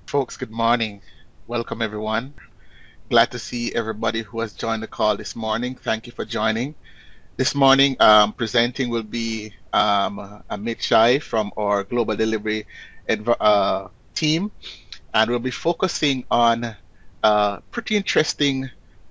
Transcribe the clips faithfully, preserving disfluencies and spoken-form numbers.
Folks, good morning. Welcome, everyone. Glad to see everybody who has joined the call this morning. Thank you for joining. This morning, um, presenting will be um, Amit Shai from our Global Delivery adv- uh, team, and we'll be focusing on a pretty interesting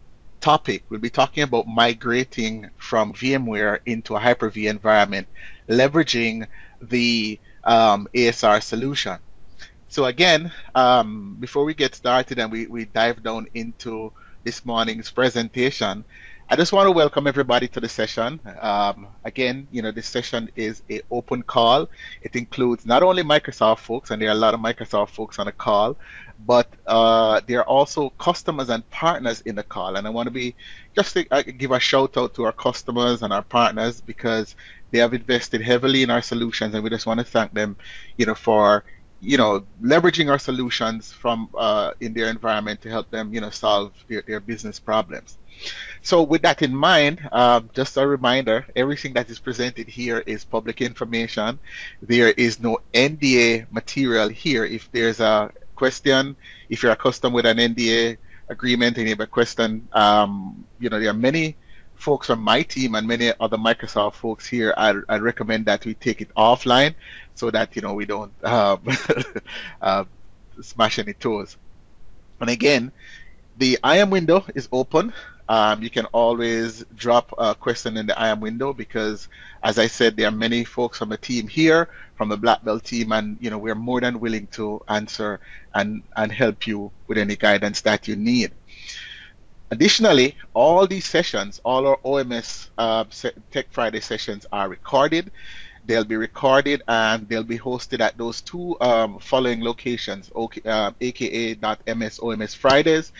topic. We'll be talking about migrating from VMware into a Hyper-V environment, leveraging the um, A S R solution. So again, um, before we get started and we, we dive down into this morning's presentation, I just want to welcome everybody to the session. Um, again, you know, this session is a open call. It includes not only Microsoft folks, and there are a lot of Microsoft folks on the call, but uh, there are also customers and partners in the call. And I want to be just to uh, give a shout out to our customers and our partners because they have invested heavily in our solutions, and we just want to thank them, you know, for you know, leveraging our solutions from uh, in their environment to help them, you know, solve their, their business problems. So with that in mind, um, just a reminder, everything that is presented here is public information. There is no N D A material here. If there's a question, if you're accustomed with an N D A agreement and you have a question, um, you know, there are many folks from my team and many other Microsoft folks here. I, I recommend that we take it offline so that, you know, we don't um, uh, smash any toes. And again, the I am window is open. Um, you can always drop a question in the I am window because, as I said, there are many folks from the team here, from the Black Belt team, and you know we're more than willing to answer and and help you with any guidance that you need. Additionally, all these sessions, all our O M S uh, Tech Friday sessions are recorded. They'll be recorded and they'll be hosted at those two um, following locations. OK, uh, aka.msoms Fridays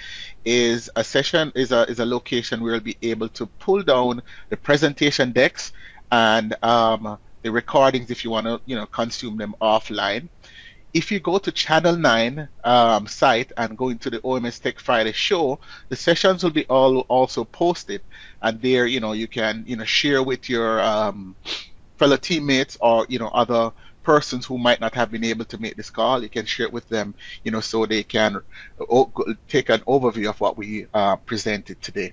is a session is a is a location where you'll be able to pull down the presentation decks and um, the recordings if you want to you know consume them offline. If you go to Channel nine um, site and go into the O M S Tech Friday show, the sessions will be all also posted, and there you know you can you know share with your um, fellow teammates or you know other persons who might not have been able to make this call. You can share it with them, you know, so they can o- take an overview of what we uh, presented today.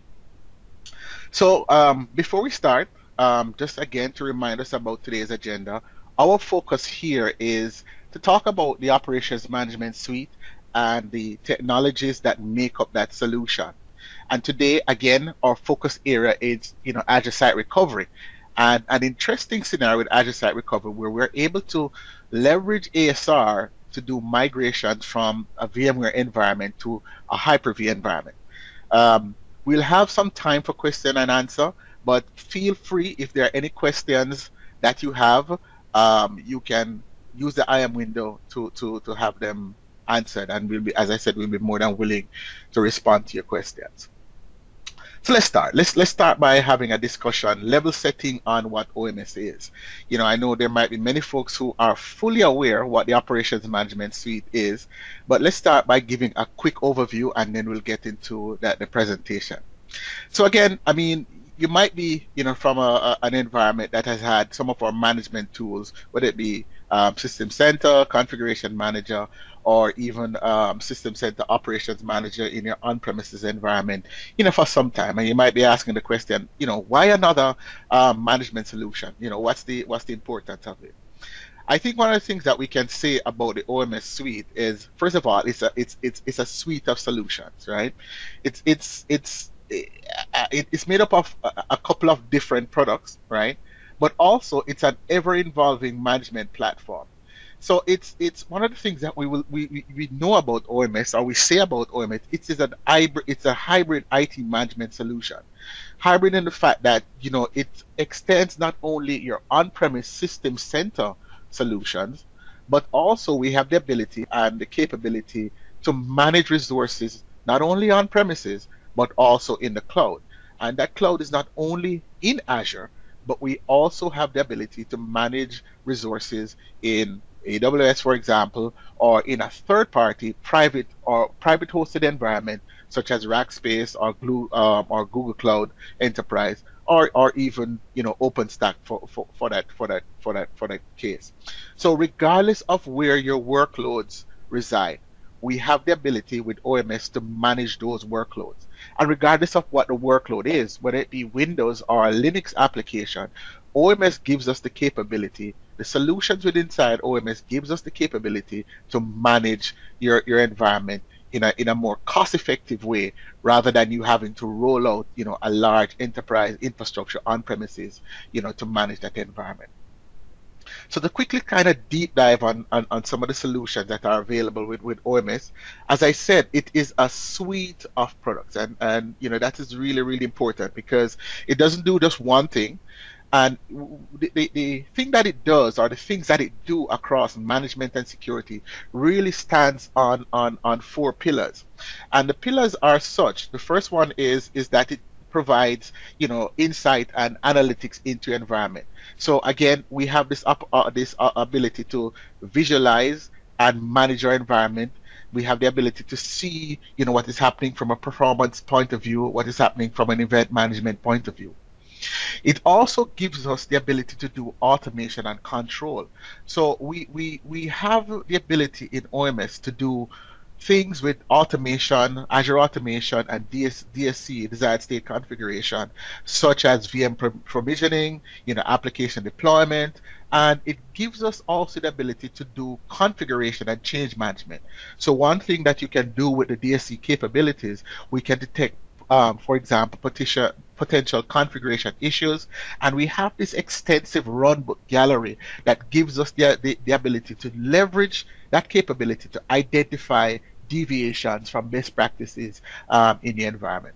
So um, before we start, um, just again to remind us about today's agenda, our focus here is to talk about the operations management suite and the technologies that make up that solution. And today, again, our focus area is, you know, Azure Site Recovery. And an interesting scenario with Azure Site Recovery where we're able to leverage A S R to do migration from a VMware environment to a Hyper-V environment. Um, we'll have some time for question and answer, but feel free if there are any questions that you have, um, you can use the I am window to, to, to have them answered. And we'll be, as I said, we'll be more than willing to respond to your questions. So let's start. Let's let's start by having a discussion, level setting on what O M S is. You know, I know there might be many folks who are fully aware what the operations management suite is, but let's start by giving a quick overview and then we'll get into that the presentation. So again, I mean, you might be, you know, from a, a, an environment that has had some of our management tools, whether it be um, System Center, Configuration Manager, or even um, System Center Operations Manager in your on-premises environment, you know, for some time. And you might be asking the question, you know, why another um, management solution? You know, what's the what's the importance of it? I think one of the things that we can say about the O M S suite is, first of all, it's a it's it's it's a suite of solutions, right? It's it's it's it- it's made up of a a couple of different products, right? But also it's an ever-evolving management platform. So it's it's one of the things that we will we, we, we know about O M S or we say about O M S. It is an hybrid it's a hybrid I T management solution. Hybrid in the fact that you know it extends not only your on-premise system center solutions, but also we have the ability and the capability to manage resources not only on premises but also in the cloud. And that cloud is not only in Azure, but we also have the ability to manage resources in A W S, for example, or in a third-party private or private hosted environment such as Rackspace or, Glue, um, or Google Cloud Enterprise, or, or even you know OpenStack for, for, for that for that for that for that case. So regardless of where your workloads reside, we have the ability with O M S to manage those workloads. And regardless of what the workload is, whether it be Windows or a Linux application, O M S gives us the capability, the solutions within inside O M S gives us the capability to manage your, your environment in a, in a more cost-effective way, rather than you having to roll out, you know, a large enterprise infrastructure on premises, you know, to manage that environment. So to quickly kind of deep dive on, on, on some of the solutions that are available with, with O M S, as I said, it is a suite of products, and, and you know, that is really, really important, because it doesn't do just one thing. And the, the, the thing that it does, or the things that it do across management and security, really stands on, on, on four pillars. And the pillars are such. The first one is, is that it provides, you know, insight and analytics into your environment. So again, we have this up, uh, this uh, ability to visualize and manage our environment. We have the ability to see, you know, what is happening from a performance point of view, what is happening from an event management point of view. It also gives us the ability to do automation and control. So we, we, we have the ability in O M S to do things with automation, Azure Automation, and D S, D S C, desired state configuration, such as V M pro provisioning, you know, application deployment, and it gives us also the ability to do configuration and change management. So one thing that you can do with the D S C capabilities, we can detect, um, for example, potential potential configuration issues, and we have this extensive runbook gallery that gives us the, the, the ability to leverage that capability to identify deviations from best practices um, in the environment.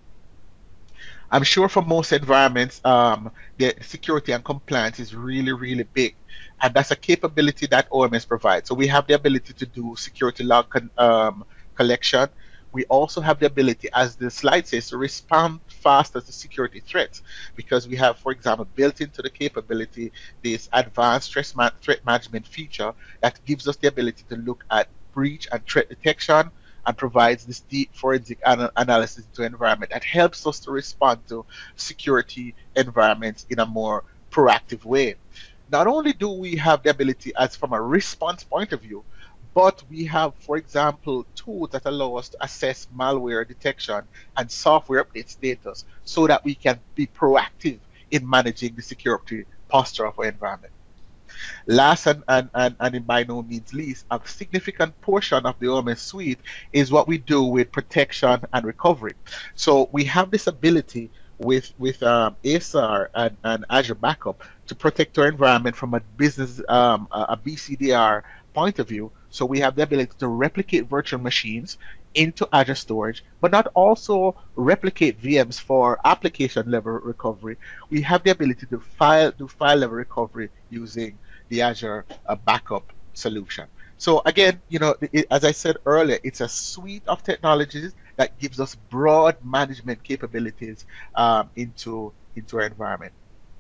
I'm sure for most environments, um, the security and compliance is really, really big, and that's a capability that O M S provides. So we have the ability to do security log con um, collection. We also have the ability, as the slide says, to respond faster to security threats, because we have, for example, built into the capability this advanced threat, ma threat management feature that gives us the ability to look at breach and threat detection, and provides this deep forensic an analysis to environment that helps us to respond to security environments in a more proactive way. Not only do we have the ability as from a response point of view, but we have, for example, tools that allow us to assess malware detection and software update status, so that we can be proactive in managing the security posture of our environment. Last and, and, and, and by no means least, a significant portion of the O M S suite is what we do with protection and recovery. So we have this ability with, with um, A S R and, and Azure Backup to protect our environment from a business, um, a B C D R point of view. So we have the ability to replicate virtual machines into Azure Storage, but not also replicate V Ms for application level recovery. We have the ability to file, do file level recovery using the Azure uh, Backup solution. So again, you know, it, as I said earlier, it's a suite of technologies that gives us broad management capabilities um, into into our environment.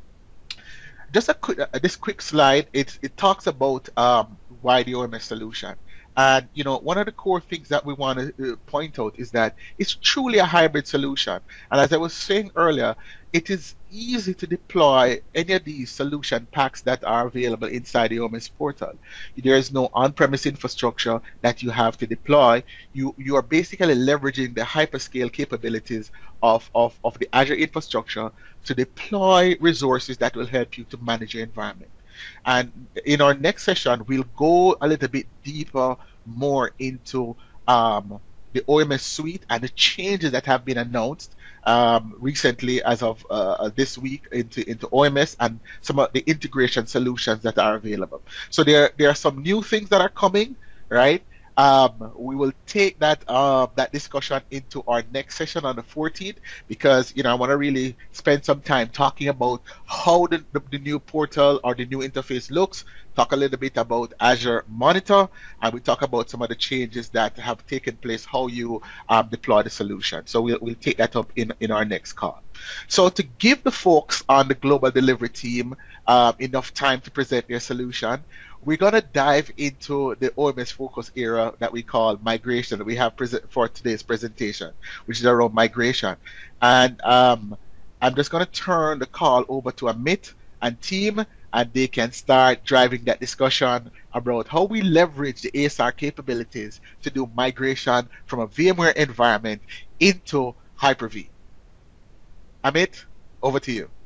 Just a quick, uh, this quick slide, it, it talks about um, why the O M S solution. And, you know, one of the core things that we want to uh, point out is that it's truly a hybrid solution. And as I was saying earlier, it is easy to deploy any of these solution packs that are available inside the O M S portal. There is no on-premise infrastructure that you have to deploy. You, you are basically leveraging the hyperscale capabilities of, of, of the Azure infrastructure to deploy resources that will help you to manage your environment. And in our next session, we'll go a little bit deeper, more into um, the O M S suite and the changes that have been announced um, recently, as of uh, this week, into into O M S, and some of the integration solutions that are available. So there there are some new things that are coming, right? Um, we will take that uh, that discussion into our next session on the fourteenth, because you know I want to really spend some time talking about how the, the, the new portal or the new interface looks, talk a little bit about Azure Monitor, and we talk about some of the changes that have taken place, how you um, deploy the solution. So we'll, we'll take that up in, in our next call. So to give the folks on the global delivery team um, enough time to present their solution, we're going to dive into the O M S focus area that we call migration, that we have present for today's presentation, which is around migration. And um, I'm just going to turn the call over to Amit and team, and they can start driving that discussion about how we leverage the A S R capabilities to do migration from a VMware environment into Hyper-V. Amit, over to you.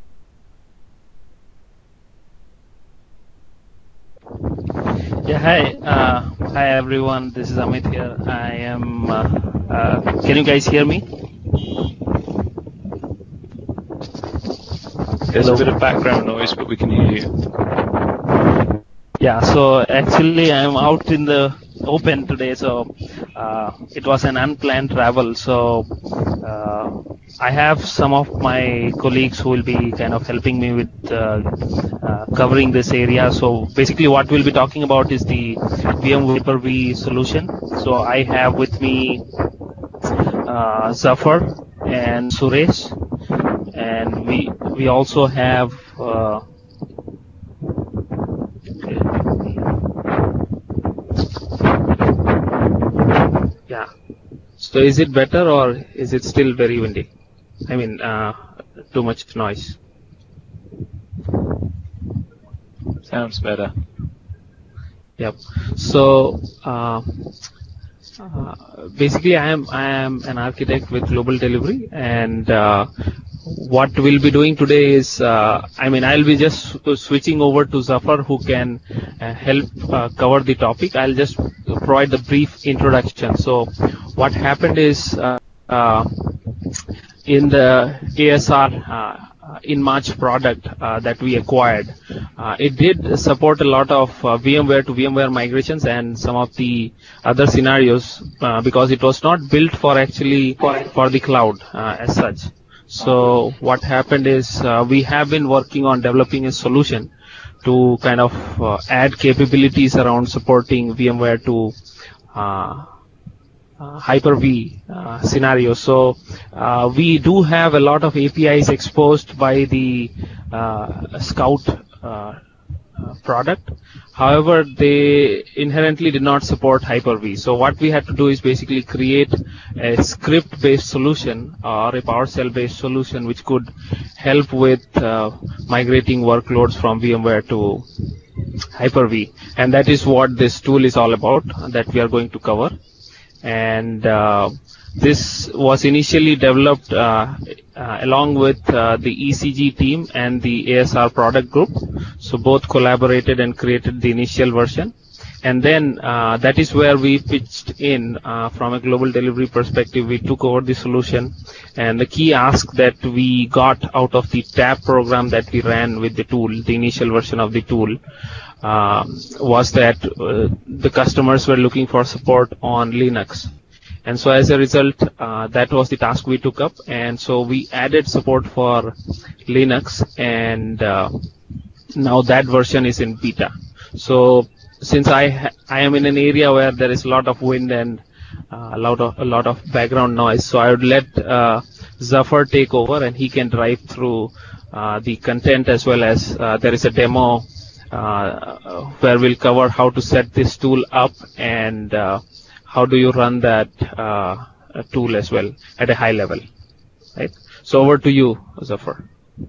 Yeah, hi. Uh, hi, everyone. This is Amit here. I am. Uh, uh, can you guys hear me? There's Hello. a bit of background noise, but we can hear you. Yeah, so actually I'm out in the open today, so uh, it was an unplanned travel. So uh, I have some of my colleagues who will be kind of helping me with uh, uh, covering this area. So basically what we'll be talking about is the VMware Hyper-V solution. So I have with me uh, Zafar and Suresh, and we we also have uh, yeah. So is it better or is it still very windy? I mean, uh, too much noise. Sounds better. Yep. So uh, uh, basically, I am I am an architect with Global Delivery, and uh, what we'll be doing today is, uh, I mean, I'll be just switching over to Zafar, who can uh, help uh, cover the topic. I'll just provide the brief introduction. So what happened is, uh, uh, in the A S R uh, in March product uh, that we acquired, uh, it did support a lot of uh, VMware to VMware migrations and some of the other scenarios uh, because it was not built for actually for the cloud uh, as such. So what happened is, uh, we have been working on developing a solution to kind of uh, add capabilities around supporting VMware to uh, uh, Hyper-V uh, scenarios. So uh, we do have a lot of A P Is exposed by the uh, Scout uh, uh, product. However, they inherently did not support Hyper-V. So what we had to do is basically create a script-based solution or a PowerShell-based solution which could help with uh, migrating workloads from VMware to Hyper-V. And that is what this tool is all about, that we are going to cover. And uh, this was initially developed uh, uh, along with uh, the E C G team and the A S R product group. So both collaborated and created the initial version. And then uh, that is where we pitched in uh, from a global delivery perspective. We took over the solution. And the key ask that we got out of the TAP program that we ran with the tool, the initial version of the tool, uh, was that uh, the customers were looking for support on Linux. And so as a result, uh, that was the task we took up. And so we added support for Linux, and uh, now that version is in beta. So since I ha I am in an area where there is a lot of wind and uh, a lot of a lot of background noise, so I would let uh, Zafar take over, and he can drive through uh, the content, as well as uh, there is a demo uh, where we'll cover how to set this tool up and uh, how do you run that uh, tool as well at a high level, right? So over to you, Zafar.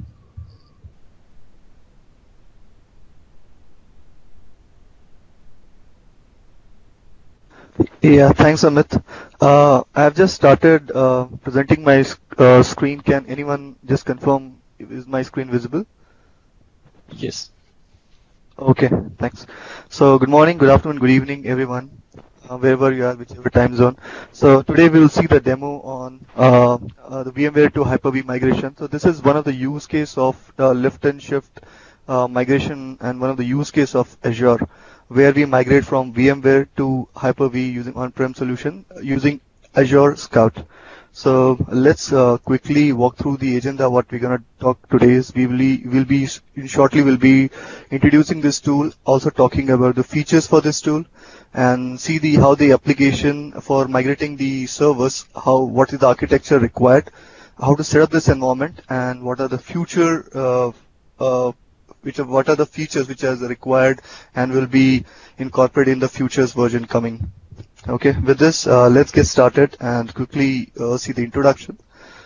Yeah, thanks, Amit. Uh, I have just started uh, presenting my uh, screen. Can anyone just confirm, is my screen visible? Yes. Okay, thanks. So good morning, good afternoon, good evening, everyone, uh, wherever you are, whichever time zone. So today we will see the demo on uh, uh, the VMware to Hyper-V migration. So this is one of the use case of the lift and shift uh, migration, and one of the use case of Azure, where we migrate from VMware to Hyper-V using on-prem solution using Azure Scout. So let's uh, quickly walk through the agenda. What we're going to talk today is we will be, will be shortly will be introducing this tool, also talking about the features for this tool, and see the how the application for migrating the servers, how what is the architecture required, how to set up this environment, and what are the future uh, uh, which are, what are the features which are required and will be incorporated in the futures version coming. Okay, with this, uh, let's get started and quickly uh, see the introduction.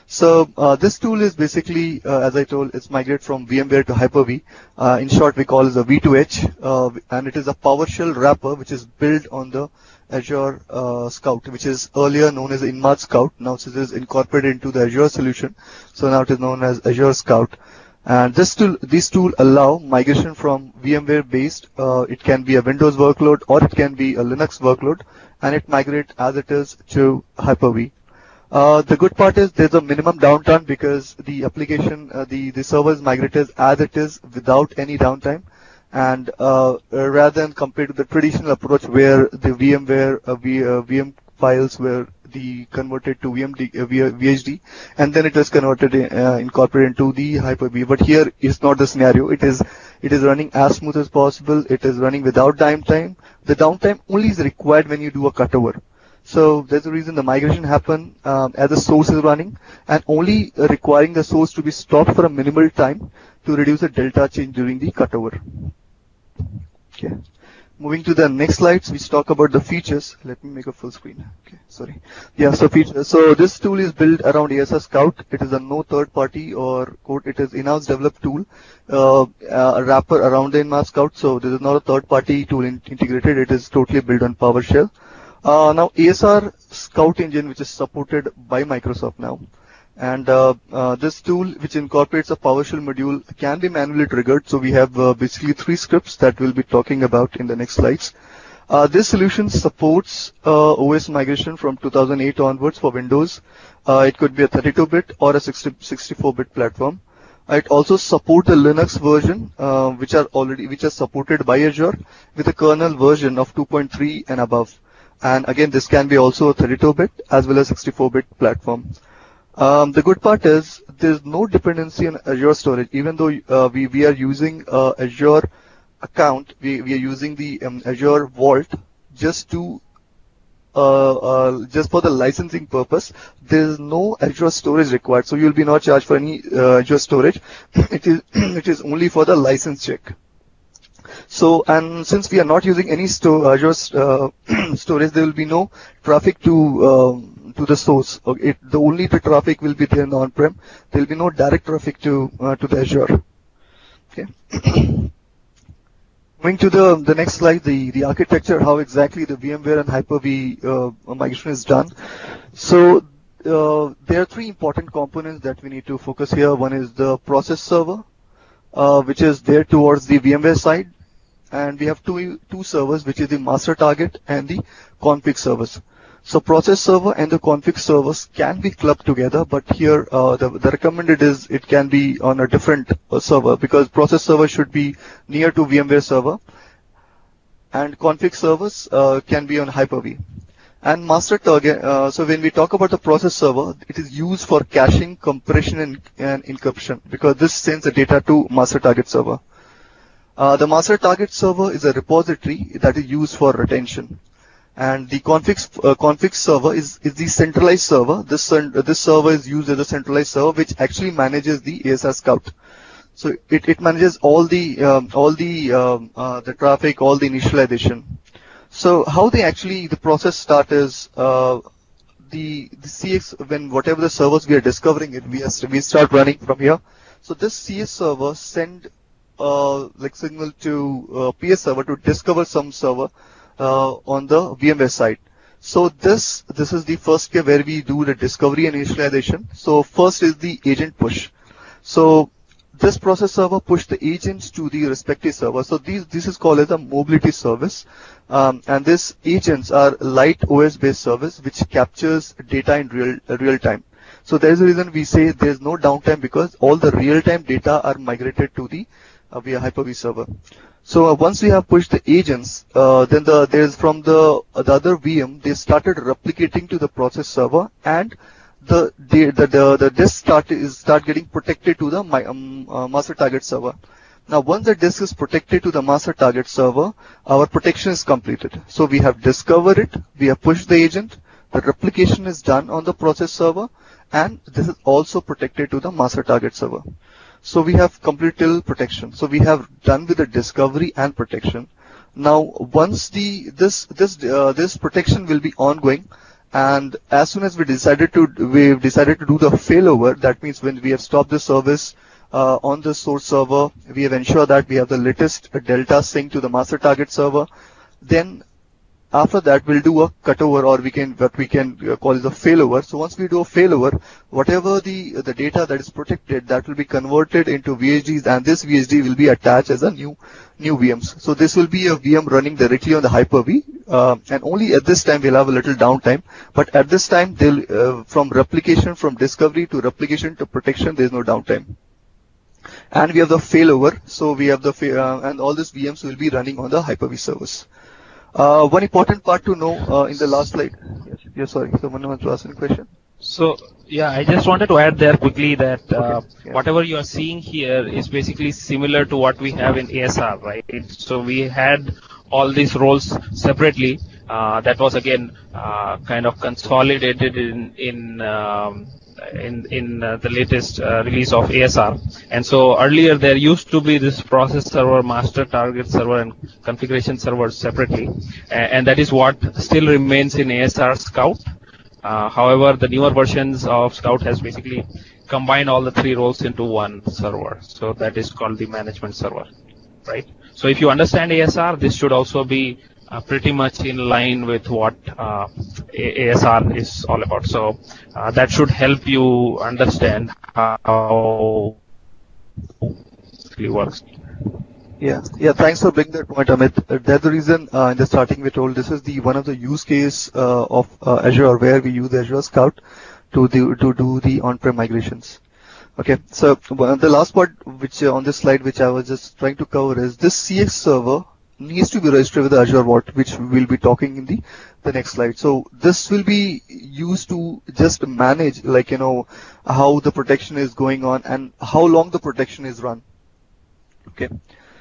So uh, this tool is basically, uh, as I told, it's migrate from VMware to Hyper-V. Uh, in short, we call it a V two H, uh, and it is a PowerShell wrapper which is built on the Azure uh, Scout, which is earlier known as InMath Scout. Now it is incorporated into the Azure solution, so now it is known as Azure Scout. And this tool, these tools allow migration from VMware-based. Uh, it can be a Windows workload or it can be a Linux workload, and it migrates as it is to Hyper-V. Uh, the good part is there's a minimum downtime because the application, uh, the, the server is migrated as it is without any downtime. And uh, rather than compared to the traditional approach where the VMware uh, v, uh, V M files were the converted to V M D, uh, V H D, and then it was converted, uh, incorporated into the Hyper-V. But here is not the scenario. It is it is running as smooth as possible. It is running without downtime. The downtime only is required when you do a cutover. So that's the reason the migration happen um, as the source is running, and only uh, requiring the source to be stopped for a minimal time to reduce the delta change during the cutover. Okay. Moving to the next slides, we talk about the features. Let me make a full screen. Okay, sorry. Yeah, so features. So this tool is built around A S R Scout. It is a no third party or code. It is in-house developed tool, uh, a wrapper around the InMath Scout. So this is not a third party tool in integrated. It is totally built on PowerShell. Uh, now A S R Scout engine, which is supported by Microsoft now. And uh, uh, this tool, which incorporates a PowerShell module, can be manually triggered. So we have uh, basically three scripts that we'll be talking about in the next slides. Uh, this solution supports uh, O S migration from two thousand eight onwards for Windows. Uh, it could be a thirty-two bit or a sixty-four bit platform. Uh, it also supports the Linux version, uh, which are already which are supported by Azure, with a kernel version of two point three and above. And again, this can be also a thirty-two bit as well as sixty-four bit platform. Um, the good part is there's no dependency on Azure storage. Even though uh, we, we are using uh, Azure account, we, we are using the um, Azure Vault just to uh, uh, just for the licensing purpose. There is no Azure storage required, so you'll be not charged for any uh, Azure storage. It is it is only for the license check. So, and since we are not using any sto Azure uh, storage, there will be no traffic to um, to the source. Okay, it, the only the traffic will be there in on-prem. There will be no direct traffic to uh, to the Azure. Okay. Moving to the the next slide, the the architecture, how exactly the VMware and Hyper-V uh, migration is done. So uh, there are three important components that we need to focus here. One is the process server, uh, which is there towards the VMware side, and we have two two servers, which is the master target and the config servers. So process server and the config servers can be clubbed together, but here uh, the, the recommended is it can be on a different uh, server, because process server should be near to VMware server, and config servers uh, can be on Hyper-V. And master target, uh, so when we talk about the process server, it is used for caching, compression, and, and encryption, because this sends the data to master target server. Uh, the master target server is a repository that is used for retention. And the config, uh, config server is, is the centralized server. This, uh, this server is used as a centralized server, which actually manages the A S R Scout. So it, it manages all the, um, all the, um, uh, the traffic, all the initialization. So how they actually, the process start is, uh, the, the C X, when whatever the servers we are discovering it, we, are, we start running from here. So this C S server send, uh, like signal to, uh, P S server to discover some server, Uh, on the VMware side. So this this is the first step where we do the discovery and initialization. So first is the agent push. So this process server push the agents to the respective server. So these this is called as a mobility service, um, and these agents are light O S based service which captures data in real uh, real time. So there is a reason we say there is no downtime, because all the real time data are migrated to the uh, via Hyper-V server. So uh, once we have pushed the agents, uh, then the there's from the uh, the other V M, they started replicating to the process server, and the the the the, the disk start is start getting protected to the my, um, uh, master target server. Now once the disk is protected to the master target server, our protection is completed. So we have discovered it, we have pushed the agent, the replication is done on the process server, and this is also protected to the master target server. So we have complete protection. So we have done with the discovery and protection. Now, once the this this uh, this protection will be ongoing, And as soon as we decided to, we've decided to do the failover, that means when we have stopped the service uh, on the source server, we have ensured that we have the latest delta sync to the master target server. Then after that, we'll do a cutover, or we can what we can call it a failover. So once we do a failover, whatever the the data that is protected, that will be converted into V H Ds, and this V H D will be attached as a new new V Ms. So this will be a V M running directly on the Hyper-V, uh, and only at this time we'll have a little downtime. But at this time, they'll uh, from replication, from discovery to replication to protection, there's no downtime. And we have the failover, so we have the uh, and all these V Ms will be running on the Hyper-V servers. Uh, one important part to know uh, in the last slide. Yes, yes, sorry, someone wants to ask any question. So, yeah, I just wanted to add there quickly that uh, Okay, yeah. whatever you are seeing here is basically similar to what we have in A S R, right? So we had all these roles separately. Uh, that was again uh, kind of consolidated in in um, in, in uh, the latest uh, release of A S R. And so earlier there used to be this process server, master target server, and configuration server separately, and, and that is what still remains in A S R Scout. Uh, however, the newer versions of Scout has basically combined all the three roles into one server. So that is called the management server, right? So if you understand A S R, this should also be uh, pretty much in line with what uh, A S R is all about. So uh, that should help you understand how it really works. Yeah, yeah. Thanks for bringing that point, Amit. Uh, That's the reason uh, in the starting we told this is the one of the use case uh, of uh, Azure where we use Azure Scout to the to do the on-prem migrations. Okay, so one of the last part which uh, on this slide which I was just trying to cover is this C X server needs to be registered with Azure Vault, which we'll be talking in the the next slide. So this will be used to just manage, like you know, how the protection is going on and how long the protection is run. Okay.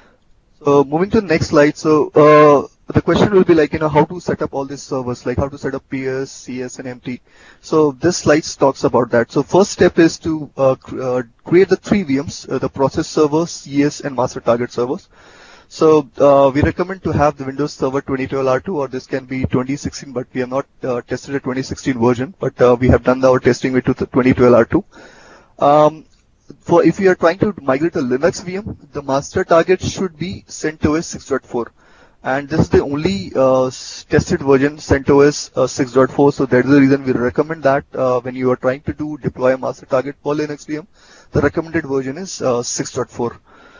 So moving to the next slide. So uh, the question will be like, you know, how to set up all these servers, like how to set up P S, C S, and M T. So this slide talks about that. So first step is to uh, cr uh, create the three V Ms, uh, the process server, C S, and master target servers. So uh, we recommend to have the Windows Server twenty twelve R two, or this can be twenty sixteen, but we have not uh, tested a twenty sixteen version, but uh, we have done our testing with twenty twelve R two. Um, For if you are trying to migrate a Linux V M, the master target should be CentOS six point four, and this is the only uh, tested version, CentOS uh, six point four. So that is the reason we recommend that uh, when you are trying to do deploy a master target for Linux V M, the recommended version is uh, six point four.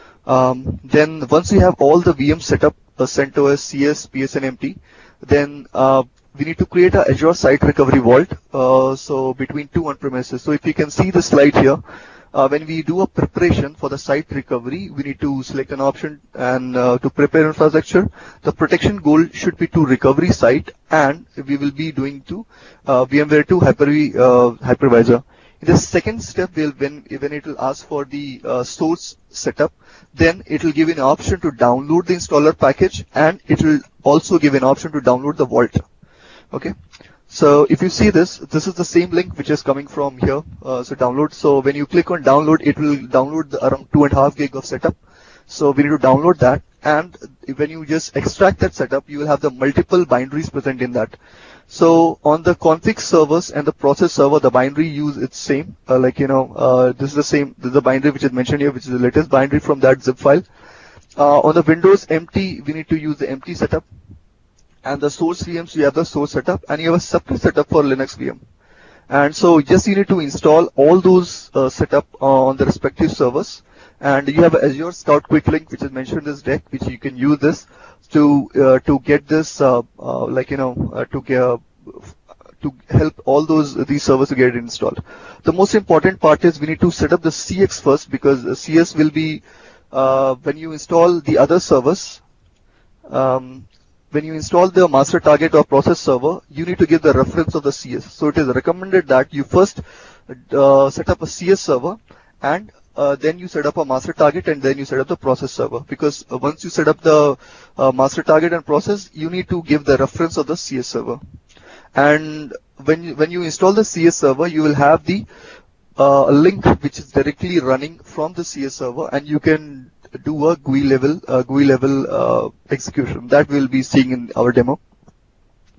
Um, then once you have all the V Ms set up, uh, CentOS, C S, P S, and M T, then uh, we need to create a Azure Site Recovery Vault. Uh, so between two on-premises. So if you can see the slide here. Uh, when we do a preparation for the site recovery, we need to select an option and uh, to prepare infrastructure. The protection goal should be to recovery site, and we will be doing to uh, VMware to Hyper-V uh, hypervisor. In the second step, we'll, when, when it will ask for the uh, source setup, then it will give an option to download the installer package, and it will also give an option to download the vault. Okay. So if you see this, this is the same link which is coming from here. Uh, so download. So when you click on download, it will download the around two and a half gig of setup. So we need to download that. And when you just extract that setup, you will have the multiple binaries present in that. So on the config servers and the process server, the binary use it's same. Uh, like, you know, uh, this is the same, this is the binary which is mentioned here, which is the latest binary from that zip file. Uh, on the Windows M T, we need to use the M T setup. And the source V Ms, you have the source setup, and you have a separate setup for Linux V M. And so just you need to install all those uh, setup uh, on the respective servers. And you have Azure Scout Quick Link, which is mentioned in this deck, which you can use this to uh, to get this, uh, uh, like you know, uh, to get, uh, to help all those these servers to get it installed. The most important part is we need to set up the C X first, because C S will be uh, when you install the other servers. Um, When you install the master target or process server, you need to give the reference of the C S. So it is recommended that you first uh, set up a C S server, and uh, then you set up a master target, and then you set up the process server. Because uh, once you set up the uh, master target and process, you need to give the reference of the C S server. And when you, when you install the C S server, you will have the uh, link which is directly running from the C S server, and you can do a G U I level, uh, G U I level uh, execution that we'll be seeing in our demo.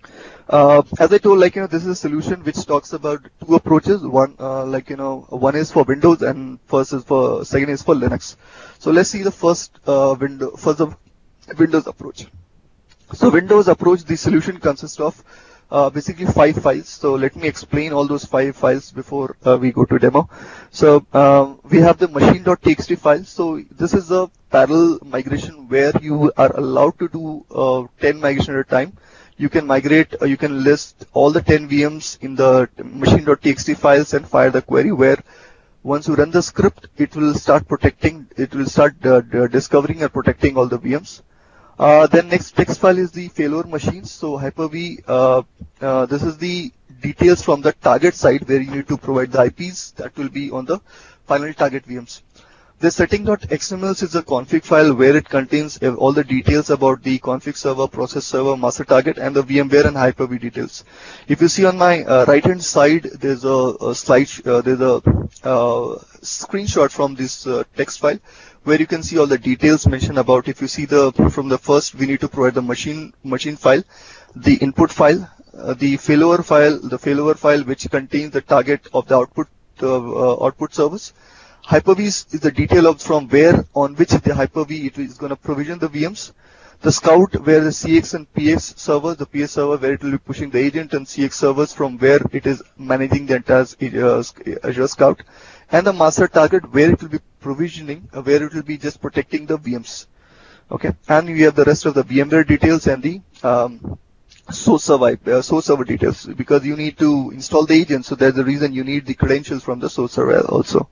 Uh, as I told, like, you know, this is a solution which talks about two approaches. One, uh, like, you know, one is for Windows and first is for, second is for Linux. So let's see the first, uh, window, first the Windows approach. So Windows approach, the solution consists of, uh, basically five files. So let me explain all those five files before uh, we go to demo. So, um, we have the machine.txt file. So this is a parallel migration where you are allowed to do, uh, ten migration at a time. You can migrate, uh, you can list all the ten V Ms in the machine.txt files and fire the query, where once you run the script, it will start protecting, it will start uh, discovering and protecting all the V Ms. Uh, then next text file is the failover machines. So Hyper-V, uh, uh, this is the details from the target side where you need to provide the I Ps that will be on the final target V Ms. The setting.xml is a config file where it contains all the details about the config server, process server, master target, and the VMware and Hyper-V details. If you see on my uh, right-hand side, there's a, a slide, uh, there's a uh, screenshot from this uh, text file where you can see all the details mentioned about. If you see the from the first, we need to provide the machine machine file, the input file, uh, the failover file, the failover file which contains the target of the output uh, uh, output service. Hyper-V is the detail of from where on which the Hyper-V it is going to provision the V Ms. The Scout where the C X and P X server, the P S server where it will be pushing the agent, and C X servers from where it is managing the entire uh, Azure Scout. And the master target where it will be provisioning, uh, where it will be just protecting the V Ms. Okay, and we have the rest of the VMware details and the um, source server, uh, source server details, because you need to install the agent, so there's a reason you need the credentials from the source server also.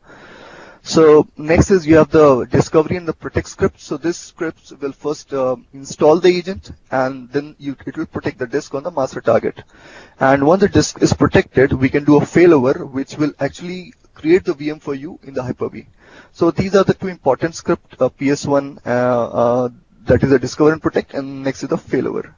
So next is you have the discovery and the protect script. So this script will first uh, install the agent, and then you, it will protect the disk on the master target. And once the disk is protected, we can do a failover, which will actually create the V M for you in the Hyper-V. So these are the two important scripts, uh, P S one, uh, uh, that is the discover and protect, and next is the failover.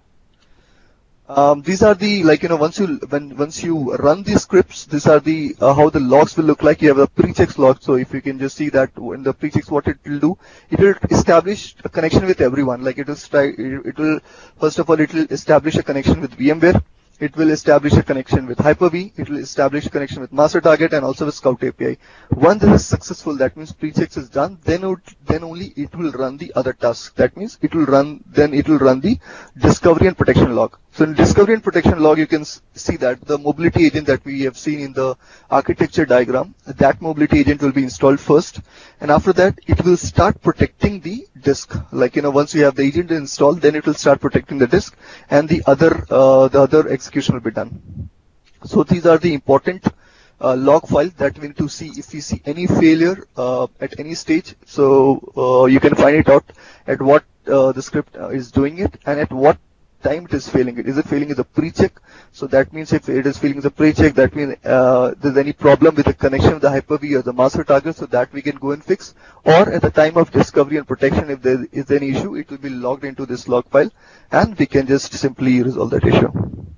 Um, these are the, like, you know, once you, when, once you run these scripts, these are the, uh, how the logs will look like. You have a pre-checks log. So if you can just see that in the pre-checks, what it will do, it will establish a connection with everyone. Like it will try, it will, first of all, it will establish a connection with VMware. It will establish a connection with Hyper-V. It will establish a connection with master target and also with Scout A P I. Once this is successful, that means pre-checks is done, then it, then only it will run the other tasks. That means it will run, then it will run the discovery and protection log. So in discovery and protection log, you can see that the mobility agent that we have seen in the architecture diagram, that mobility agent will be installed first. And after that, it will start protecting the disk. Like, you know, once you have the agent installed, then it will start protecting the disk, and the other, uh, the other execution will be done. So these are the important uh, log files that we need to see if we see any failure uh, at any stage. So uh, you can find it out at what uh, the script uh, is doing it, and at what time it is failing it. Is it failing as a pre-check? So that means if it is failing as a pre-check, that means uh, there's any problem with the connection of the Hyper-V or the master target, so that we can go and fix. Or at the time of discovery and protection, if there is any issue, it will be logged into this log file, and we can just simply resolve that issue.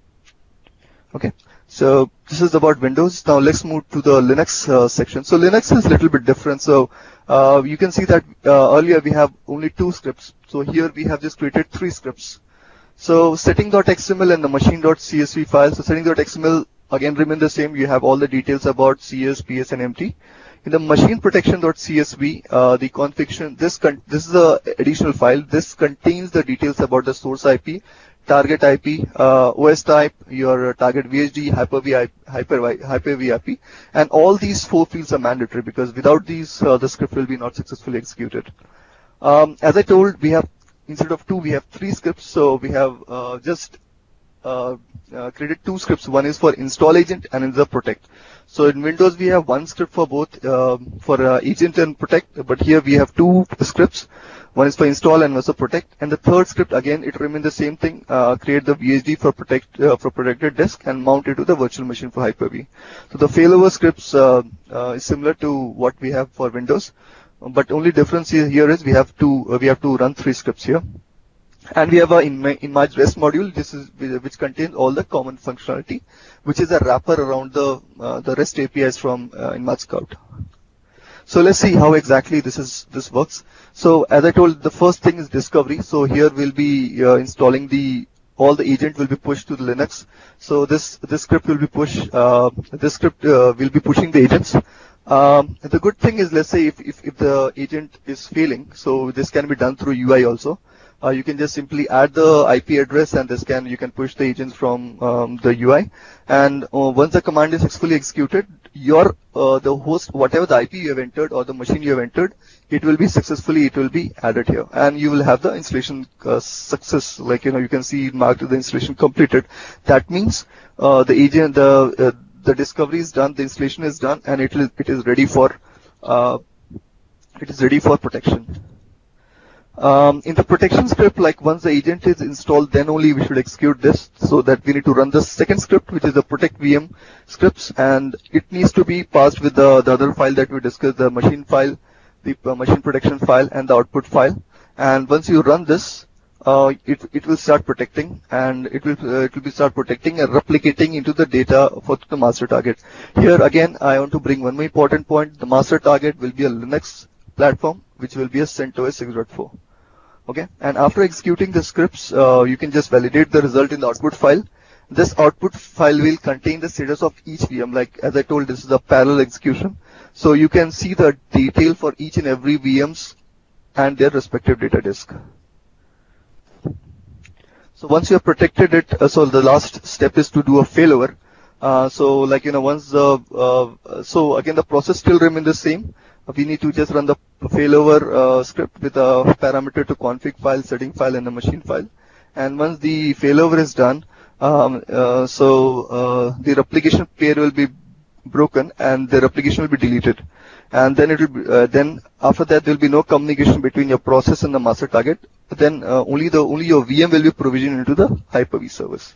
Okay, so this is about Windows. Now let's move to the Linux uh, section. So Linux is a little bit different. So uh, you can see that uh, earlier we have only two scripts. So here we have just created three scripts. So setting.xml and the machine.csv file. So setting.xml again remain the same. You have all the details about C S, P S, and M T. In the machine protection.csv, uh, the configuration, this con this is a additional file. This contains the details about the source I P, target I P, uh, O S type, your target V H D, Hyper-V, Hyper-V, Hyper-V I P, and all these four fields are mandatory, because without these, uh, the script will be not successfully executed. Um, as I told, we have, instead of two, we have three scripts. So we have uh, just uh, uh, created two scripts. One is for install agent and another protect. So in Windows, we have one script for both, uh, for uh, agent and protect, but here we have two scripts. One is for install and one is for protect. And the third script, again, it remains the same thing. Uh, create the V H D for protect uh, for protected disk and mount it to the virtual machine for Hyper-V. So the failover scripts uh, uh, is similar to what we have for Windows, but only difference here is we have to uh, we have to run three scripts here. And we have a InMage REST module. This is which contains all the common functionality, which is a wrapper around the uh, the REST A P Is from uh, InMage Scout. So let's see how exactly this is this works. So as I told, the first thing is discovery. So here we'll be uh, installing the all the agent will be pushed to the Linux. So this this script will be push uh, this script uh, will be pushing the agents. Um, the good thing is, let's say if, if if the agent is failing, so this can be done through U I also. Uh, you can just simply add the I P address, and this can you can push the agents from um, the U I. And uh, once the command is successfully executed, your uh, the host, whatever the I P you have entered or the machine you have entered, it will be successfully it will be added here, and you will have the installation uh, success. Like you know, you can see marked the installation completed. That means uh, the agent the uh, the discovery is done, the installation is done, and it is it is ready for uh, it is ready for protection. Um, in the protection script, like once the agent is installed, then only we should execute this. So that we need to run the second script, which is the protect V M scripts, and it needs to be passed with the, the other file that we discussed, the machine file, the uh, machine protection file, and the output file. And once you run this, uh, it it will start protecting, and it will uh, it will be start protecting and replicating into the data for the master target. Here again, I want to bring one more important point. The master target will be a Linux platform, which will be a CentOS six point four. Okay, and after executing the scripts, uh, you can just validate the result in the output file. This output file will contain the status of each V M. Like as I told, this is a parallel execution, so you can see the detail for each and every V Ms and their respective data disk. So once you have protected it, uh, so the last step is to do a failover. Uh, so like you know, once the uh, so again the process still remains the same. We need to just run the failover uh, script with a parameter to config file, setting file, and the machine file. And once the failover is done, um, uh, so uh, the replication pair will be broken and the replication will be deleted. And then it will be, uh, then after that there will be no communication between your process and the master target. Then uh, only the only your V M will be provisioned into the Hyper-V service.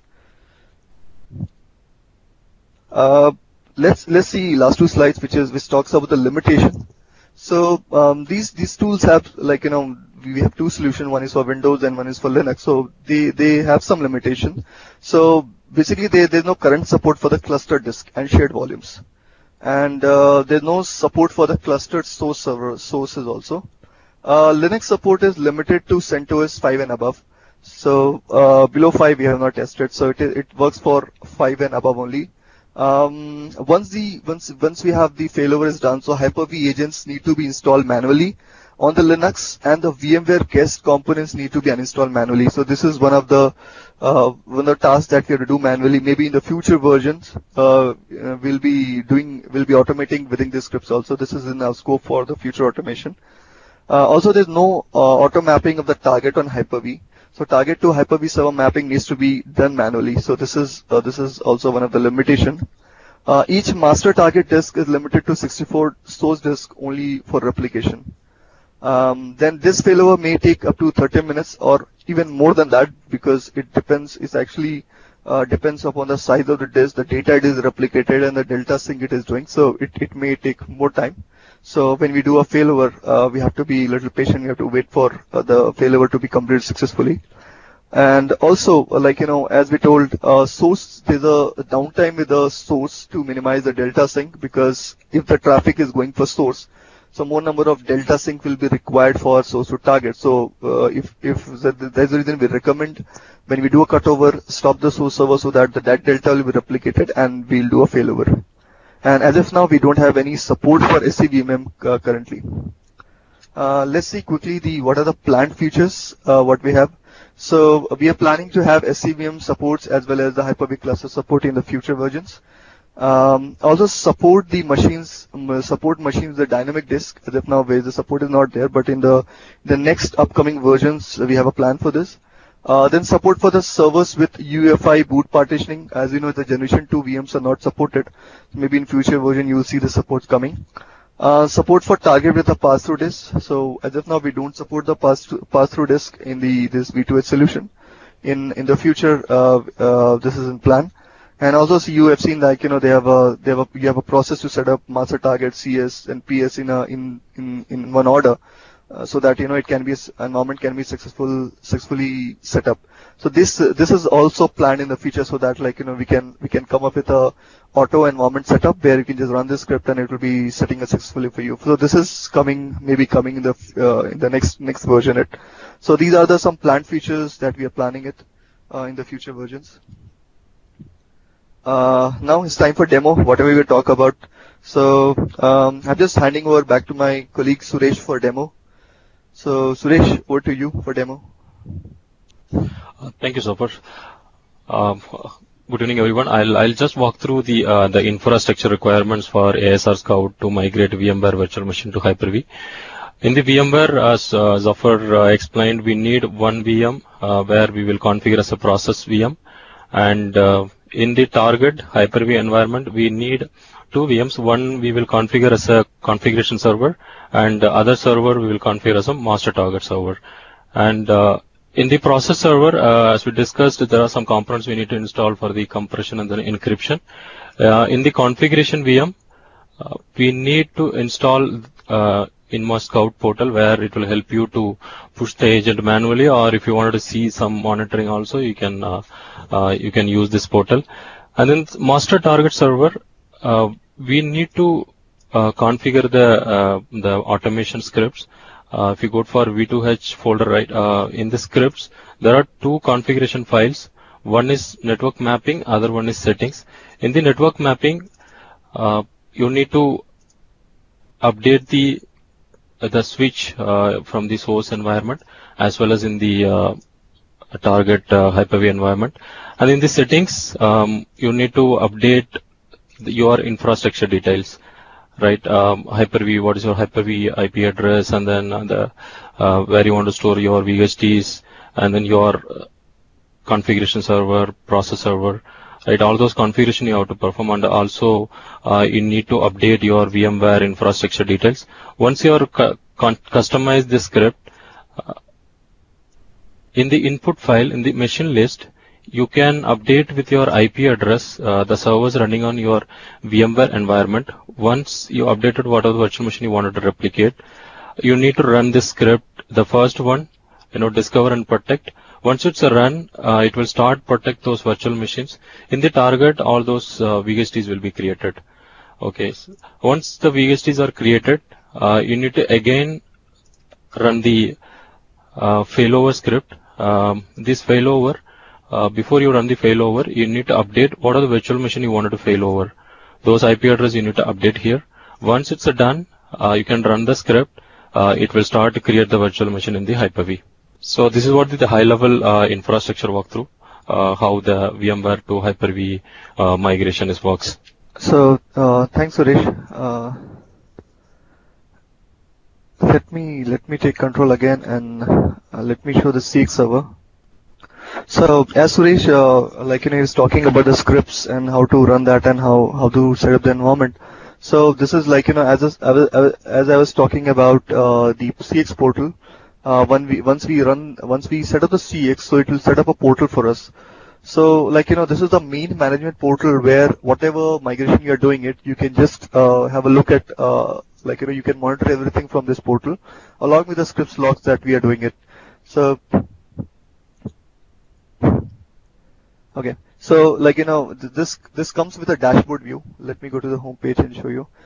Uh, let's let's see last two slides, which is which talks about the limitation. So um, these these tools have, like you know, we have two solutions. One is for Windows and one is for Linux. So they they have some limitation. So basically, they, there's no current support for the clustered disk and shared volumes, and uh, there's no support for the clustered source server sources also. Uh, Linux support is limited to CentOS five and above. So uh, below five we have not tested. So it it works for five and above only. Um, once the once once we have the failover is done, so Hyper-V agents need to be installed manually on the Linux, and the VMware guest components need to be uninstalled manually. So this is one of the uh, one of the tasks that we have to do manually. Maybe in the future versions, uh, we'll be doing we'll be automating within the scripts also. This is in our scope for the future automation. Uh, also, there's no uh, auto mapping of the target on Hyper-V. So target to Hyper-V server mapping needs to be done manually. So this is uh, this is also one of the limitation. Uh, each master target disk is limited to sixty-four source disk only for replication. Um, then this failover may take up to thirty minutes or even more than that, because it depends. It's actually uh, depends upon the size of the disk, the data it is replicated, and the delta sync it is doing. So it it may take more time. So when we do a failover, uh, we have to be a little patient. We have to wait for uh, the failover to be completed successfully. And also, uh, like, you know, as we told, uh, source, there's a downtime with the source to minimize the delta sync, because if the traffic is going for source, so more number of delta sync will be required for source to target. So uh, if, if the, there's a reason we recommend when we do a cutover, stop the source server so that the, that delta will be replicated, and we'll do a failover. And as of now, we don't have any support for S C V M M uh, currently. Uh, let's see quickly the what are the planned features uh, what we have. So we are planning to have S C V M supports as well as the Hyper-V cluster support in the future versions. Um, also support the machines, um, support machines the dynamic disk. As of now, where the support is not there, but in the the next upcoming versions, we have a plan for this. Uh, then support for the servers with U E F I boot partitioning. As you know, the generation two V Ms are not supported. Maybe in future version you will see the support coming. Uh, support for target with a pass-through disk. So as of now, we don't support the pass pass-through disk in the this V two H solution. In in the future, uh, uh, this is in plan. And also, so you have seen, like, you know, they have a they have a you have a process to set up master target, C S, and P S in a in in in one order. Uh, so that, you know, it can be, environment can be successful, successfully set up. So this, uh, this is also planned in the future, so that, like, you know, we can, we can come up with a auto environment setup where you can just run this script and it will be setting it successfully for you. So this is coming, maybe coming in the, uh, in the next, next version. It. So these are the some planned features that we are planning it. uh, in the future versions. Uh, now it's time for demo, whatever we will talk about. So um, I'm just handing over back to my colleague Suresh for demo. So Suresh, over to you for demo. Uh, thank you, Sopar. Um, good evening, everyone. I'll I'll just walk through the uh, the infrastructure requirements for A S R Scout to migrate VMware Virtual Machine to Hyper-V. In the VMware, as uh, Zafar uh, explained, we need one V M uh, where we will configure as a process V M, and uh, in the target Hyper-V environment, we need two V Ms. One we will configure as a configuration server, and the other server we will configure as a master target server. And uh, in the process server, uh, as we discussed, there are some components we need to install for the compression and the encryption. Uh, in the configuration V M, uh, we need to install uh, InMost Scout portal, where it will help you to push the agent manually, or if you wanted to see some monitoring also, you can uh, uh, you can use this portal. And then master target server, uh, we need to uh, configure the uh, the automation scripts. Uh, if you go for V two H folder, right, uh, in the scripts, there are two configuration files. One is network mapping, other one is settings. In the network mapping, uh, you need to update the the switch uh, from the source environment, as well as in the uh, target uh, Hyper-V environment. And in the settings, um, you need to update the, your infrastructure details, right? Um, Hyper-V, what is your Hyper-V I P address, and then uh, the uh, where you want to store your V H Ts, and then your uh, configuration server, process server, right? All those configuration you have to perform, and also uh, you need to update your VMware infrastructure details. Once you are cu customize the script, uh, in the input file, in the machine list, you can update with your I P address uh, the servers running on your VMware environment. Once you updated whatever virtual machine you wanted to replicate, you need to run this script. The first one, you know, discover and protect. Once it's a run, uh, it will start protect those virtual machines. In the target, all those uh, V H Ts will be created. Okay. So once the V H Ts are created, uh, you need to again run the uh, failover script. Um, this failover, uh, before you run the failover, you need to update what are the virtual machine you wanted to failover. Those I P address you need to update here. Once it's done, uh, you can run the script. Uh, it will start to create the virtual machine in the Hyper-V. So this is what the, the high-level uh, infrastructure walkthrough, uh, how the VMware to Hyper-V uh, migration is works. So uh, thanks, Suresh. Uh, let me let me take control again, and uh, let me show the C X server. So as Suresh, uh, like you know, is talking about the scripts and how to run that and how how to set up the environment. So this is like you know, as a, as I was talking about uh, the C X portal. Uh, when we once we run once we set up the C X, so it will set up a portal for us. So like you know, this is the main management portal where whatever migration you are doing it, you can just uh, have a look at uh, like you know, you can monitor everything from this portal along with the scripts logs that we are doing it. So okay, so like you know, this this comes with a dashboard view. Let me go to the home page and show you.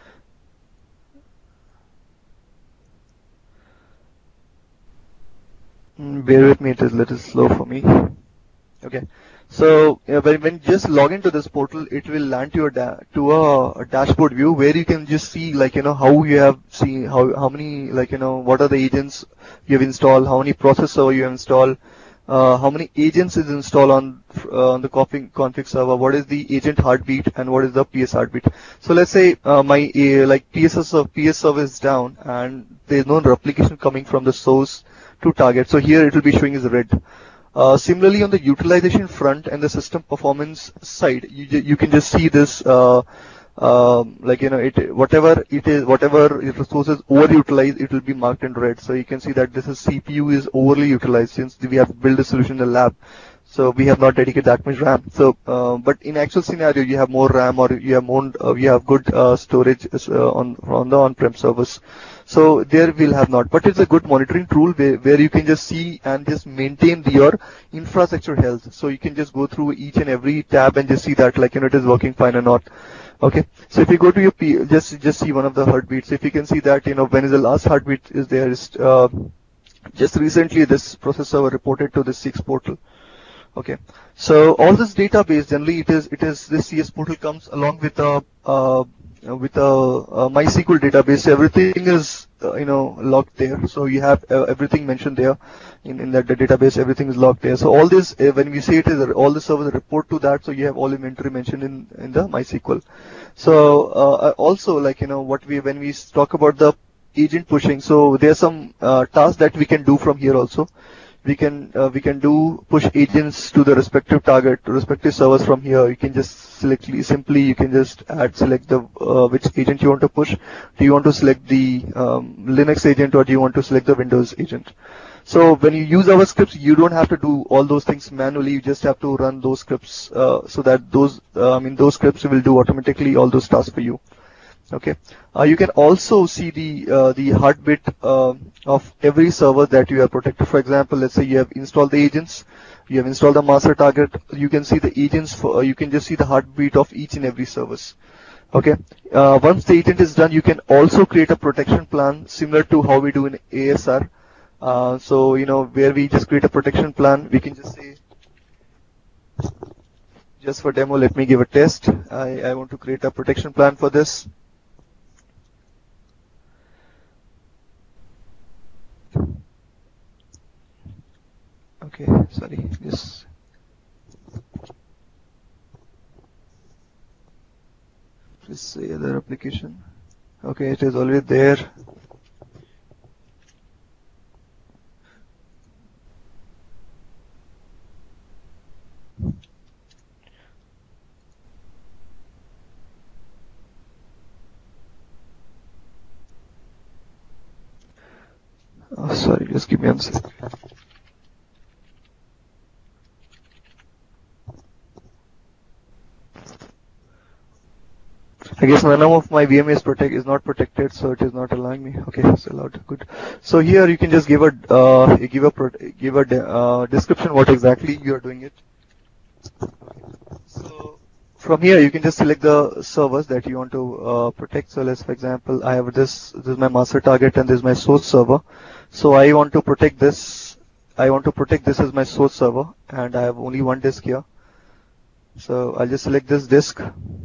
Bear with me, it is a little slow for me. Okay, so uh, when, when you just log into this portal, it will land to a da to a, a dashboard view where you can just see like you know how you have seen how how many like you know what are the agents you have installed, how many process server you have installed, uh, how many agents is installed on uh, on the config config server, what is the agent heartbeat and what is the P S heartbeat. So let's say uh, my uh, like P S of P S server is down and there is no replication coming from the source to target. So here it will be showing as red. Uh, similarly, on the utilization front and the system performance side, you you can just see this uh, uh, like you know it whatever it is whatever resources overutilized, it will be marked in red. So you can see that this is C P U is overly utilized since we have built a solution in the lab. So we have not dedicated that much RAM. So, uh, but in actual scenario, you have more RAM or you have more, uh, you have good uh, storage uh, on on the on-prem servers. So there we'll have not. But it's a good monitoring tool where, where you can just see and just maintain the, your infrastructure health. So you can just go through each and every tab and just see that like you know it is working fine or not. Okay. So if you go to your P, just just see one of the heartbeats. If you can see that you know when is the last heartbeat is there is uh, just recently this process server reported to the C X portal. Okay. So all this database, generally it is, it is, this C S portal comes along with a, uh, with a, a MySQL database. Everything is, uh, you know, logged there. So you have uh, everything mentioned there in, in that the database, everything is logged there. So all this, uh, when we say it is, all the servers report to that. So you have all inventory mentioned in, in the MySQL. So, uh, also, like, you know, what we, when we talk about the agent pushing, so there are some, uh, tasks that we can do from here also. We can uh, we can do push agents to the respective target, to respective servers from here. You can just select simply. You can just add select the uh, which agent you want to push. Do you want to select the um, Linux agent or do you want to select the Windows agent? So when you use our scripts, you don't have to do all those things manually. You just have to run those scripts uh, so that those uh, I mean those scripts will do automatically all those tasks for you. Okay. Uh, you can also see the uh, the heartbeat uh, of every server that you have protected. For example, let's say you have installed the agents, you have installed the master target. You can see the agents. For, uh, you can just see the heartbeat of each and every service. Okay. Uh, once the agent is done, you can also create a protection plan similar to how we do in A S R. Uh, so you know where we just create a protection plan. We can just say, just for demo, let me give a test. I, I want to create a protection plan for this. Okay, sorry, just please say other application. Okay, it is already there. Oh, sorry, just give me one second. I guess none of my V M is protect is not protected, so it is not allowing me. Okay, it's allowed. Good. So here you can just give a uh, give a give a uh, description what exactly you are doing it. So from here you can just select the servers that you want to uh, protect. So let's, for example, I have this. This is my master target and this is my source server. So I want to protect this. I want to protect this as my source server, and I have only one disk here. So I'll just select this disk.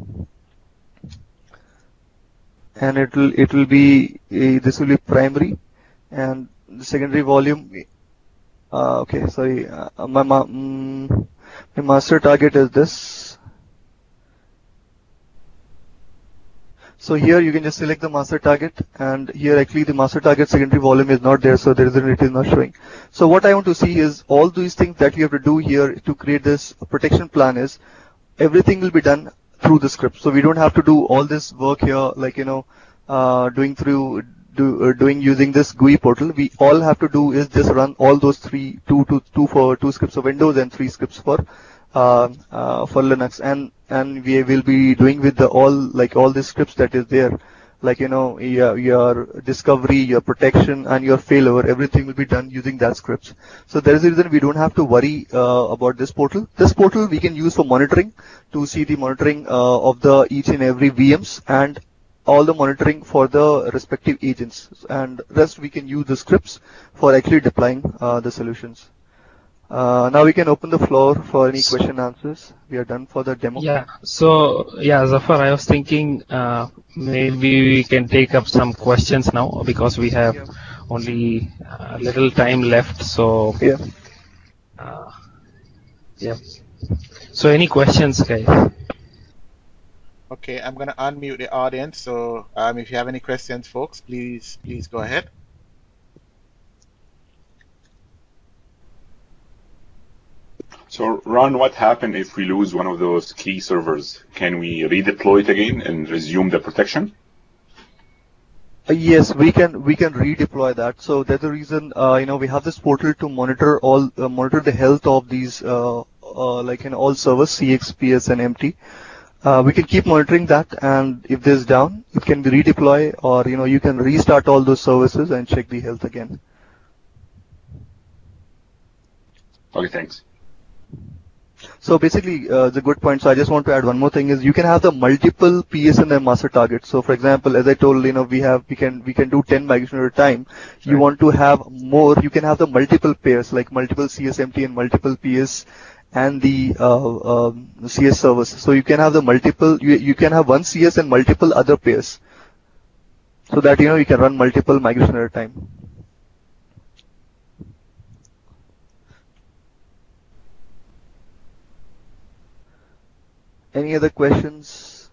And it will it will be uh, this will be primary, and the secondary volume. Uh, okay, sorry, uh, my ma mm, my master target is this. So here you can just select the master target, and here actually the master target secondary volume is not there, so there is it is not showing. So what I want to see is all these things that you have to do here to create this protection plan is everything will be done through the script. So we don't have to do all this work here, like, you know, uh, doing through, do, uh, doing using this G U I portal. We all have to do is just run all those three, two, two, two for two scripts for Windows and three scripts for, uh, uh, for Linux. And, and we will be doing with the all, like all the scripts that is there. Like, you know, your, your discovery, your protection, and your failover, everything will be done using that scripts. So there is a reason we don't have to worry uh, about this portal. This portal we can use for monitoring, to see the monitoring uh, of the each and every V Ms and all the monitoring for the respective agents. And rest we can use the scripts for actually deploying uh, the solutions. Uh, now we can open the floor for any question answers. We are done for the demo. Yeah. So yeah, Zafar, I was thinking uh, maybe we can take up some questions now because we have yeah. only a little time left. So yeah. Uh, yeah. So any questions, guys? Okay, I'm gonna unmute the audience. So um, if you have any questions, folks, please please go ahead. So, Ron, what happens if we lose one of those key servers? Can we redeploy it again and resume the protection? Uh, yes, we can we can redeploy that. So that's the reason uh, you know we have this portal to monitor all uh, monitor the health of these uh, uh, like in all servers, C X, P S, and M T. Uh, we can keep monitoring that, and if this is down, it can be redeploy, or you know you can restart all those services and check the health again. Okay, thanks. So basically, uh, the good point. So I just want to add one more thing is you can have the multiple P S and the master targets. So for example, as I told, you know, we have we can we can do ten migration at a time. You right. want to have more, you can have the multiple pairs like multiple C S M T and multiple P S and the uh, um, C S servers. So you can have the multiple, you, you can have one C S and multiple other pairs, so that you know you can run multiple migration at a time. Any other questions?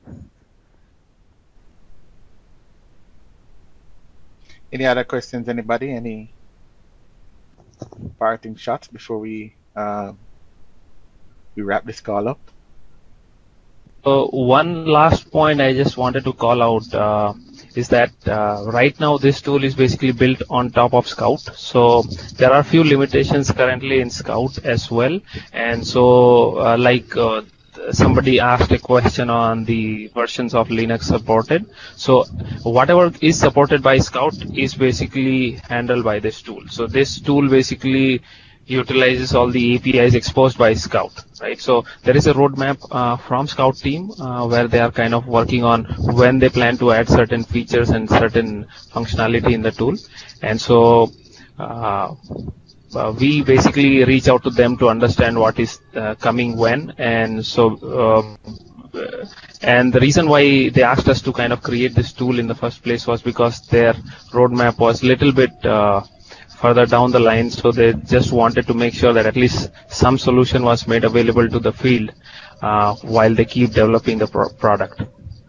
Any other questions, anybody? Any parting shots before we uh, we wrap this call up? Uh, one last point I just wanted to call out uh, is that uh, right now this tool is basically built on top of Scout. So there are few limitations currently in Scout as well. And so uh, like uh, somebody asked a question on the versions of Linux supported. So whatever is supported by Scout is basically handled by this tool. So this tool basically utilizes all the A P Is exposed by Scout, right? So there is a roadmap uh, from Scout team uh, where they are kind of working on when they plan to add certain features and certain functionality in the tool. And so uh, uh, we basically reach out to them to understand what is uh, coming when. And so uh, and the reason why they asked us to kind of create this tool in the first place was because their roadmap was a little bit uh, further down the line, so they just wanted to make sure that at least some solution was made available to the field uh, while they keep developing the pro product.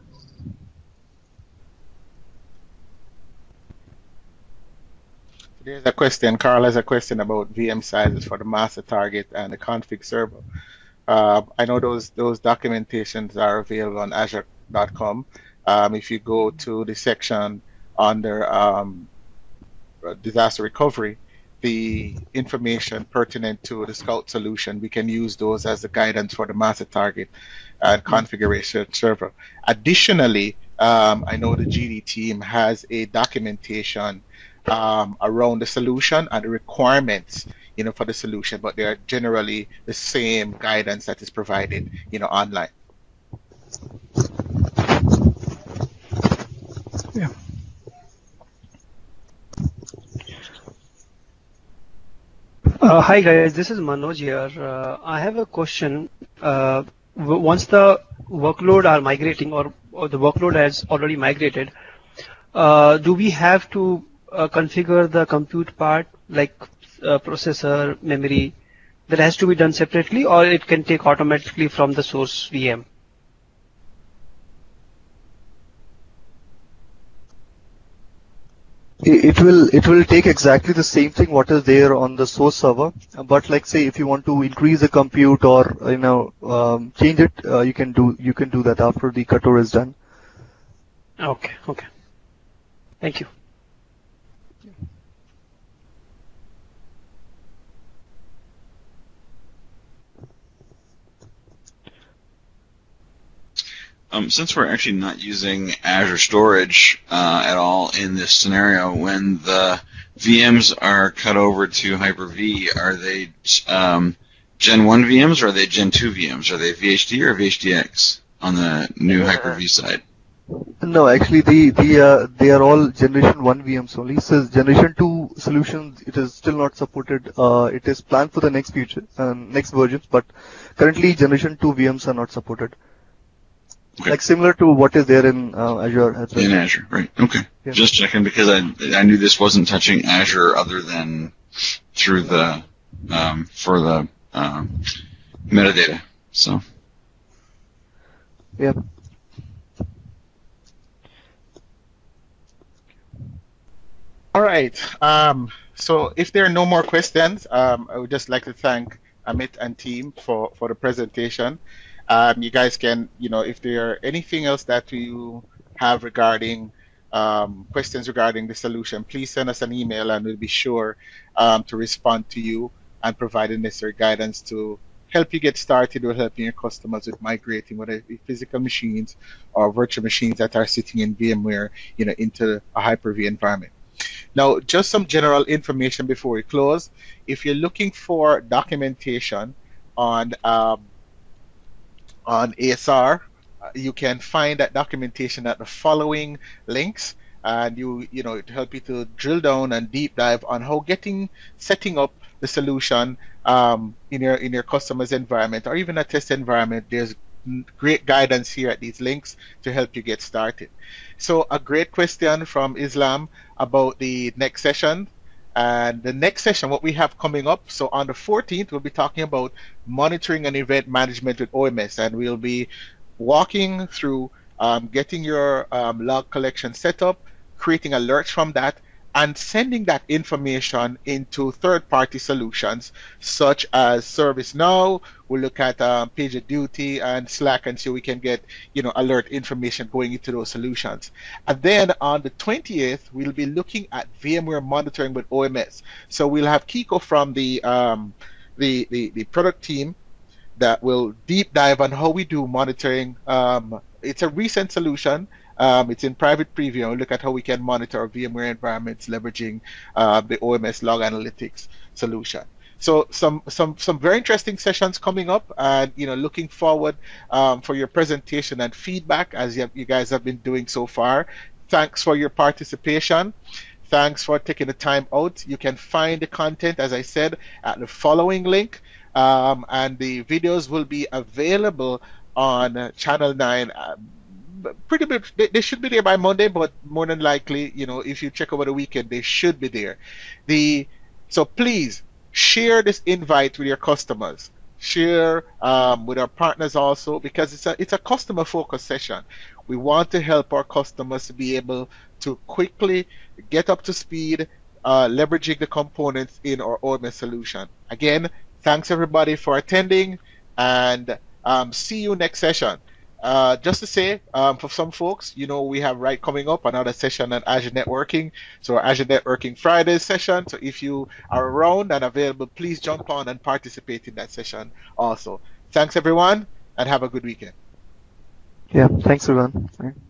There's a question, Carl has a question about V M sizes for the master target and the config server. Uh, I know those those documentations are available on azure dot com. Um, if you go to the section under um, disaster recovery, the information pertinent to the Scout solution, we can use those as the guidance for the master target and configuration server. Additionally, um, I know the G D team has a documentation um, around the solution and the requirements, you know, for the solution, but they are generally the same guidance that is provided, you know, online. Yeah. Uh, hi guys, this is Manoj here. Uh, I have a question. Uh, once the workload are migrating or, or the workload has already migrated, uh, do we have to uh, configure the compute part like uh, processor, memory, that has to be done separately, or it can take automatically from the source V M? It will it will take exactly the same thing what is there on the source server, but like say if you want to increase the compute or you know um, change it, uh, you can do you can do that after the cutover is done. Okay, okay. Thank you. Um, since we're actually not using Azure Storage uh, at all in this scenario, when the V Ms are cut over to Hyper-V, are they um, Gen one V Ms or are they Gen two V Ms? Are they V H D or V H D X on the new Hyper-V side? No, actually, the the uh, they are all Generation one V Ms only. So Generation two solutions, it is still not supported. Uh, it is planned for the next future, uh, next versions, but currently Generation two V Ms are not supported. Okay. Like similar to what is there in uh, Azure as well. In Azure, right? Okay. Yeah. Just checking because I I knew this wasn't touching Azure other than through the um, for the um, metadata. So. Yeah. All right. Um, so if there are no more questions, um, I would just like to thank Amit and team for for the presentation. Um, you guys can, you know, if there are anything else that you have regarding um, questions regarding the solution, please send us an email and we'll be sure um, to respond to you and provide the necessary guidance to help you get started or helping your customers with migrating whether it be physical machines or virtual machines that are sitting in VMware, you know, into a Hyper-V environment. Now, just some general information before we close. If you're looking for documentation on um, on A S R, uh, you can find that documentation at the following links, and you you know to help you to drill down and deep dive on how getting setting up the solution um, in your in your customer's environment or even a test environment, there's great guidance here at these links to help you get started. So a great question from Islam about the next session. And the next session, what we have coming up, so on the fourteenth, we'll be talking about monitoring and event management with O M S, and we'll be walking through um, getting your um, log collection set up, creating alerts from that, and sending that information into third-party solutions such as ServiceNow. We'll look at um, PagerDuty and Slack and see we can get, you know, alert information going into those solutions. And then on the twentieth, we'll be looking at VMware monitoring with O M S. So we'll have Kiko from the um, the, the the product team that will deep dive on how we do monitoring. Um, it's a recent solution. Um, it's in private preview. We'll look at how we can monitor our VMware environments leveraging uh, the O M S Log Analytics solution. So some some some very interesting sessions coming up, and you know, looking forward um, for your presentation and feedback as you, have, you guys have been doing so far. Thanks for your participation. Thanks for taking the time out. You can find the content, as I said, at the following link, um, and the videos will be available on uh, Channel nine. Uh, pretty much, they, they should be there by Monday, but more than likely, you know, if you check over the weekend, they should be there. The so please share this invite with your customers. Share um, with our partners also, because it's a it's a customer focused session. We want to help our customers to be able to quickly get up to speed, uh, leveraging the components in our O M S solution. Again, thanks everybody for attending, and um, see you next session. Uh, just to say, um, for some folks, you know, we have right coming up another session on Azure Networking. So our Azure Networking Fridays session. So if you are around and available, please jump on and participate in that session also. Thanks everyone, and have a good weekend. Yeah, thanks everyone.